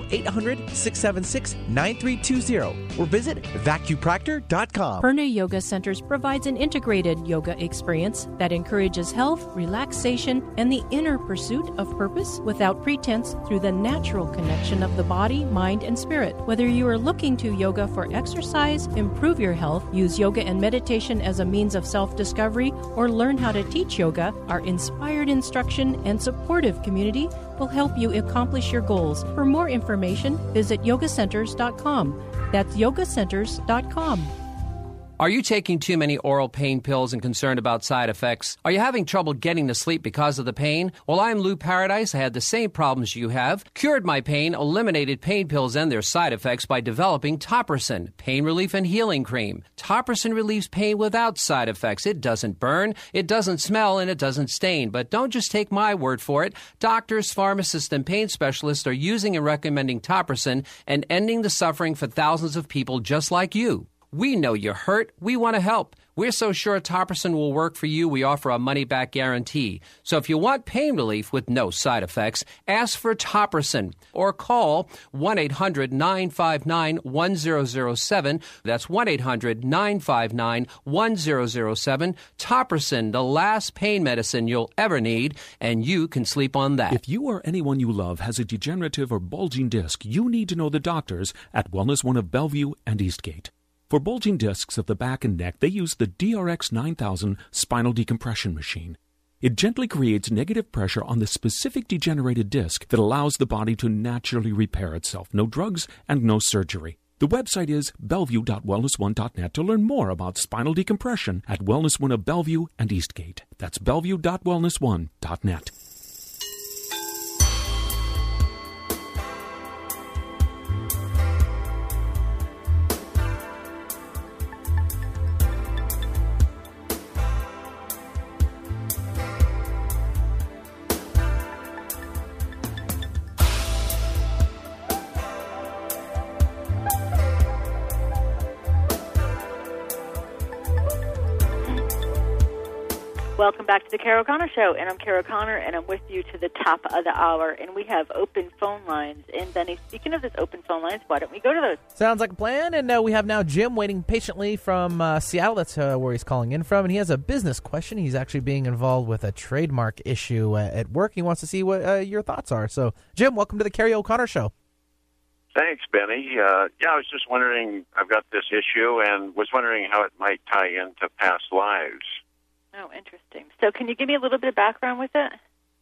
800-676-9320 or visit VacuPractor.com. Purna Yoga Centers provides an integrated yoga experience that encourages health, relaxation, and the inner pursuit of purpose without pretense through the natural connection of the body, mind, and spirit. Whether you are looking to yoga for exercise, improve your health, use yoga and meditation as a means of self-discovery, or learn how to teach yoga, our inspired instruction and supportive community will help you accomplish your goals. For more information, visit yogacenters.com. That's yogacenters.com. Are you taking too many oral pain pills and concerned about side effects? Are you having trouble getting to sleep because of the pain? Well, I'm Lou Paradise. I had the same problems you have. Cured my pain, eliminated pain pills and their side effects by developing Topricin, pain relief and healing cream. Topricin relieves pain without side effects. It doesn't burn, it doesn't smell, and it doesn't stain. But don't just take my word for it. Doctors, pharmacists, and pain specialists are using and recommending Topricin and ending the suffering for thousands of people just like you. We know you're hurt. We want to help. We're so sure Topricin will work for you, we offer a money-back guarantee. So if you want pain relief with no side effects, ask for Topricin or call 1-800-959-1007. That's 1-800-959-1007. Topricin, the last pain medicine you'll ever need, and you can sleep on that. If you or anyone you love has a degenerative or bulging disc, you need to know the doctors at Wellness One of Bellevue and Eastgate. For bulging discs of the back and neck, they use the DRX 9000 spinal decompression machine. It gently creates negative pressure on the specific degenerated disc that allows the body to naturally repair itself. No drugs and no surgery. The website is bellevue.wellness1.net to learn more about spinal decompression at Wellness One of Bellevue and Eastgate. That's bellevue.wellness1.net. welcome back to the Carol O'Connor Show. And I'm Carol O'Connor, and I'm with you to the top of the hour. And we have open phone lines. And Benny, speaking of this open phone lines, why don't we go to those? Sounds like a plan. And we have now Jim waiting patiently from Seattle. That's where he's calling in from. And he has a business question. He's actually being involved with a trademark issue at work. He wants to see what your thoughts are. So, Jim, welcome to the Carol O'Connor Show. Thanks, Benny. I was just wondering, I've got this issue and was wondering how it might tie into past lives. Oh, interesting. So can you give me a little bit of background with it?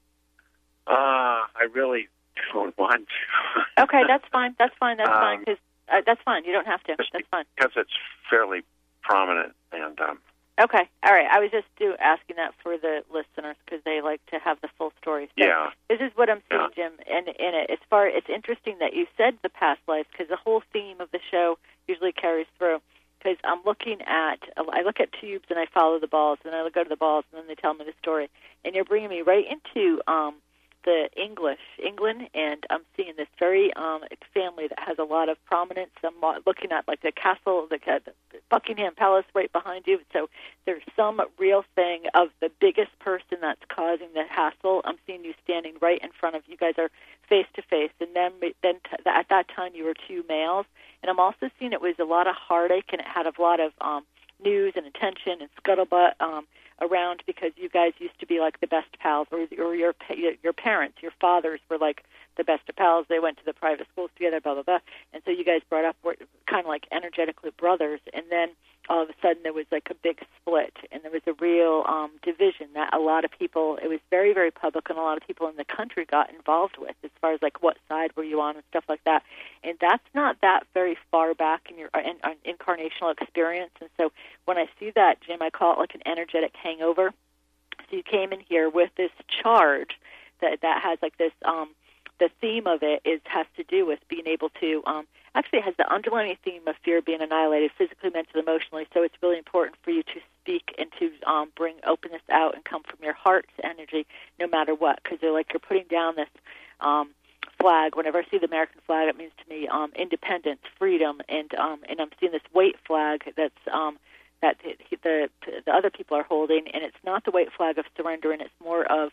I really don't want to. Okay, that's fine. That's fine. That's fine. Cause, that's fine. You don't have to. That's fine. Because it's fairly prominent. And okay. All right. I was just asking that for the listeners because they like to have the full story. So yeah. This is what I'm seeing, Jim. And in it, it's interesting that you said the past life because the whole theme of the show usually carries through. Because I look at tubes and I follow the balls, and I go to the balls, and then they tell me the story. And you're bringing me right into the England, and I'm seeing this very family that has a lot of prominence. I'm looking at like the castle, the Buckingham Palace right behind you. So there's some real thing of the biggest person that's causing the hassle. I'm seeing you standing right in front of you. Guys are face to face, and then at that time you were two males. And I'm also seeing it was a lot of heartache, and it had a lot of news and attention and scuttlebutt around because you guys used to be like the best pals, or your parents, your fathers were like the best of pals. They went to the private schools together, blah, blah, blah. And so you guys brought up were kind of like energetically brothers. And then all of a sudden there was like a big split, and there was a real division that a lot of people, it was very, very public, and a lot of people in the country got involved with as far as like what side were you on and stuff like that. And that's not that very far back in your incarnational experience. And so when I see that, Jim, I call it like an energetic hangover. So you came in here with this charge that has like this, the theme of it has to do with being able to, actually it has the underlying theme of fear being annihilated physically, mentally, emotionally. So it's really important for you to speak and to bring openness out and come from your heart's energy no matter what, because they're like you're putting down this flag. Whenever I see the American flag, it means to me independence, freedom, and I'm seeing this white flag that's that the other people are holding, and it's not the white flag of surrender, and it's more of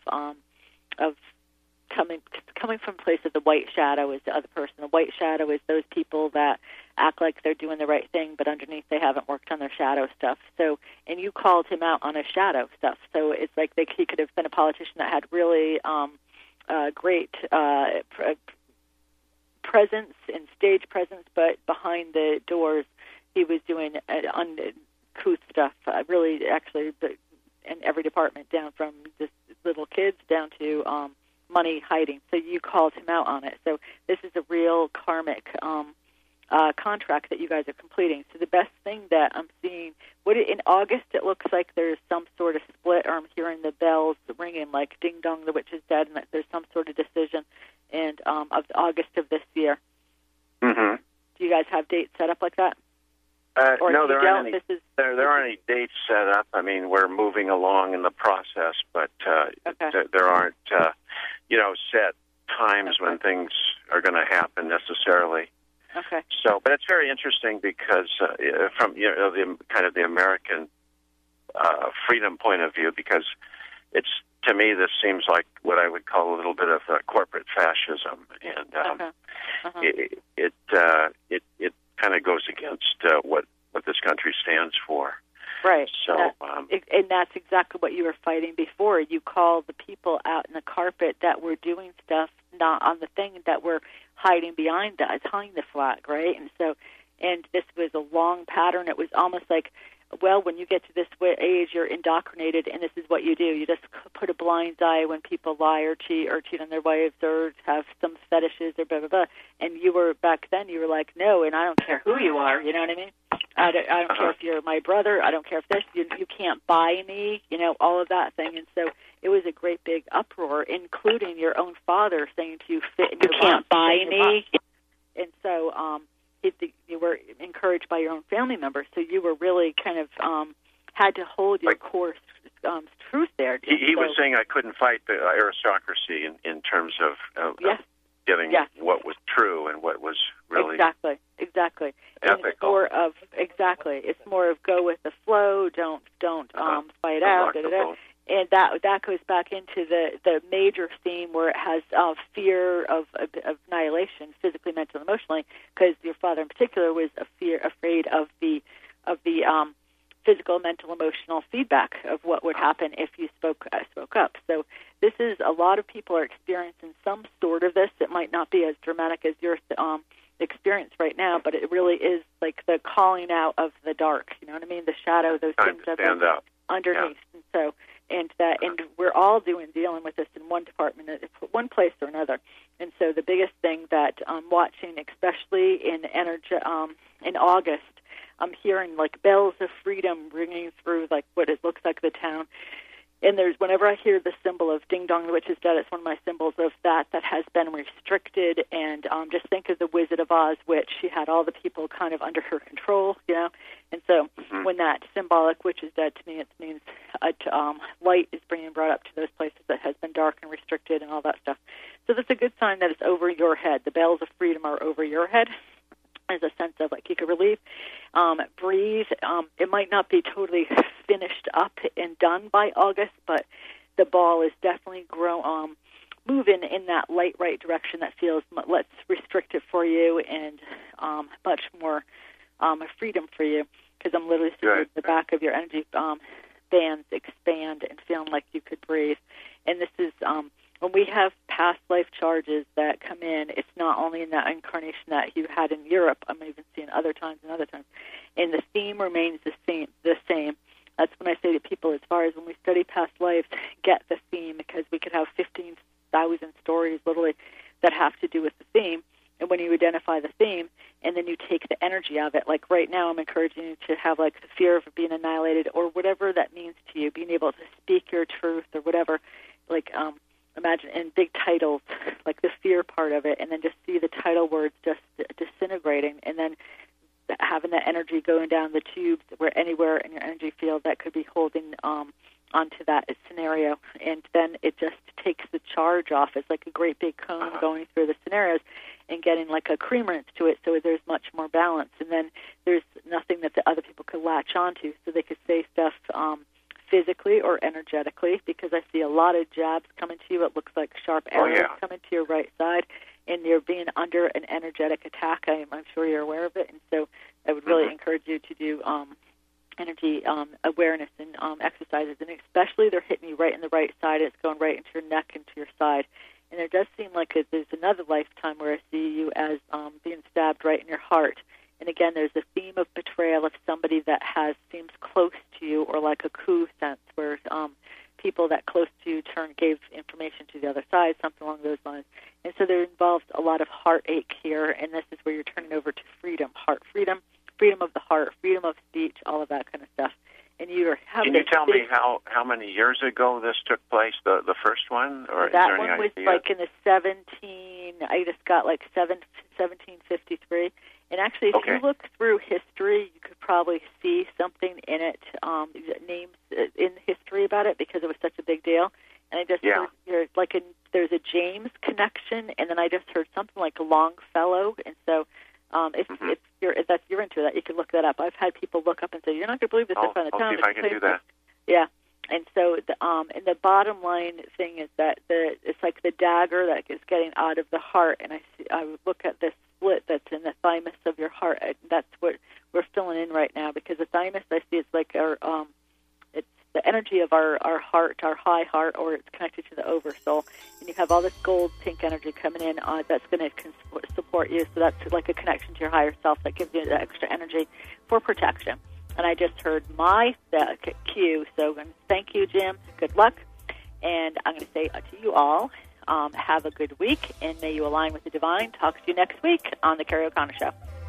coming from a place of the white shadow is the other person. The white shadow is those people that act like they're doing the right thing, but underneath they haven't worked on their shadow stuff. So, and you called him out on his shadow stuff. So it's like he could have been a politician that had really great presence and stage presence, but behind the doors he was doing uncouth stuff. Really, actually, in every department, down from just little kids down to money hiding. So you called him out on it. So this is a real karmic contract that you guys are completing. So the best thing that I'm seeing, in August, it looks like there's some sort of split, or I'm hearing the bells ringing like ding dong, the witch is dead, and that there's some sort of decision of August of this year. Mm-hmm. Do you guys have dates set up like that? No, there aren't any dates set up. I mean, we're moving along in the process, but there aren't, set times when things are going to happen necessarily. Okay. So, but it's very interesting because from the kind of the American freedom point of view, because it's, to me, this seems like what I would call a little bit of corporate fascism, and it kind of goes against what this country stands for. Right. So, and that's exactly what you were fighting before. You called the people out in the carpet that were doing stuff not on the thing, that were hiding behind the flag, right? And so, and this was a long pattern. It was almost like, well, when you get to this age, you're indoctrinated, and this is what you do. You just put a blind eye when people lie or cheat on their wives or have some fetishes or blah, blah, blah. And you were, back then, you were like, no, and I don't care who you are, you know what I mean? I don't care if you're my brother. I don't care if this, you can't buy me, all of that thing. And so it was a great big uproar, including your own father saying to you, fit in your box. You can't buy me. And so you were encouraged by your own family members, so you were really kind of had to hold your core truth there. He was saying I couldn't fight the aristocracy in terms of getting what was true and what was really exactly ethical. It's more of go with the flow. Don't fight out. And that goes back into the major theme where it has fear of annihilation, physically, mentally, emotionally, because your father in particular was afraid of the physical, mental, emotional feedback of what would happen if you spoke up. So this is, a lot of people are experiencing some sort of this. It might not be as dramatic as your experience right now, but it really is like the calling out of the dark. You know what I mean? The shadow, those things that are underneath. Yeah. And we're all dealing with this in one department, one place or another. And so the biggest thing that I'm watching, especially in in August, I'm hearing like bells of freedom ringing through like what it looks like the town. And whenever I hear the symbol of Ding Dong the Witch is Dead, it's one of my symbols of that has been restricted. And just think of the Wizard of Oz witch. She had all the people kind of under her control, you know. And so when that symbolic witch is dead, to me, it means light is being brought up to those places that has been dark and restricted and all that stuff. So that's a good sign that it's over your head. The bells of freedom are over your head. There's a sense of like you could relieve, breathe. It might not be totally finished up and done by August, but the ball is definitely moving in that light right direction that feels less restrictive for you and much more freedom for you, because I'm literally seeing the back of your energy bands expand and feeling like you could breathe. And this is when we have past life charges that come in, it's not only in that incarnation that you had in Europe. I'm even seeing other times. And the theme remains the same. That's when I say to people, as far as when we study past lives, get the theme, because we could have 15,000 stories literally that have to do with the theme. And when you identify the theme and then you take the energy of it, like right now I'm encouraging you to have like the fear of being annihilated or whatever that means to you, being able to speak your truth or whatever, like imagine in big titles, like the fear part of it, and then just see the title words just disintegrating, and then having that energy going down the tubes where anywhere in your energy field that could be holding onto that scenario, and then it just takes the charge off. It's like a great big cone going through the scenarios and getting like a creamerance to it, so there's much more balance, and then there's nothing that the other people could latch onto, so they could say stuff physically or energetically, because I see a lot of jabs coming to you. It looks like sharp arrows coming to your right side, and you're being under an energetic attack. I'm sure you're aware of it, and so I would really encourage you to do energy awareness and exercises, and especially they're hitting you right in the right side. It's going right into your neck, into your side, and there does seem like there's another lifetime where I see you as being stabbed right in your heart. And again, there's a theme of betrayal of somebody that seems close to you, or like a coup sense where people that close to you gave information to the other side, something along those lines. And so there involves a lot of heartache here, and this is where you're turning over to freedom, heart freedom, freedom of the heart, freedom of speech, all of that kind of stuff. And you Can you tell me how many years ago this took place, the first one? Or that is there one any was idea? like in the 1753. And actually, if you look through history, you could probably see something in it, names in history about it, because it was such a big deal. And I just heard there's a James connection, and then I just heard something like Longfellow. And so if you're into that, you can look that up. I've had people look up and say, "You're not going to believe this stuff on the town." I'll see if I can do that. Yeah. And so and the bottom line thing is that it's like the dagger that is getting out of the heart, and I look at this split that's in the thymus of your heart. That's what we're filling in right now, because the thymus, I see, it's like it's the energy of our heart, our high heart, or it's connected to the oversoul, and you have all this gold pink energy coming in that's going to support you. So that's like a connection to your higher self that gives you the extra energy for protection. And I just heard my cue, so thank you, Jim. Good luck. And I'm going to say to you all, have a good week, and may you align with the divine. Talk to you next week on The Carrie O'Connor Show.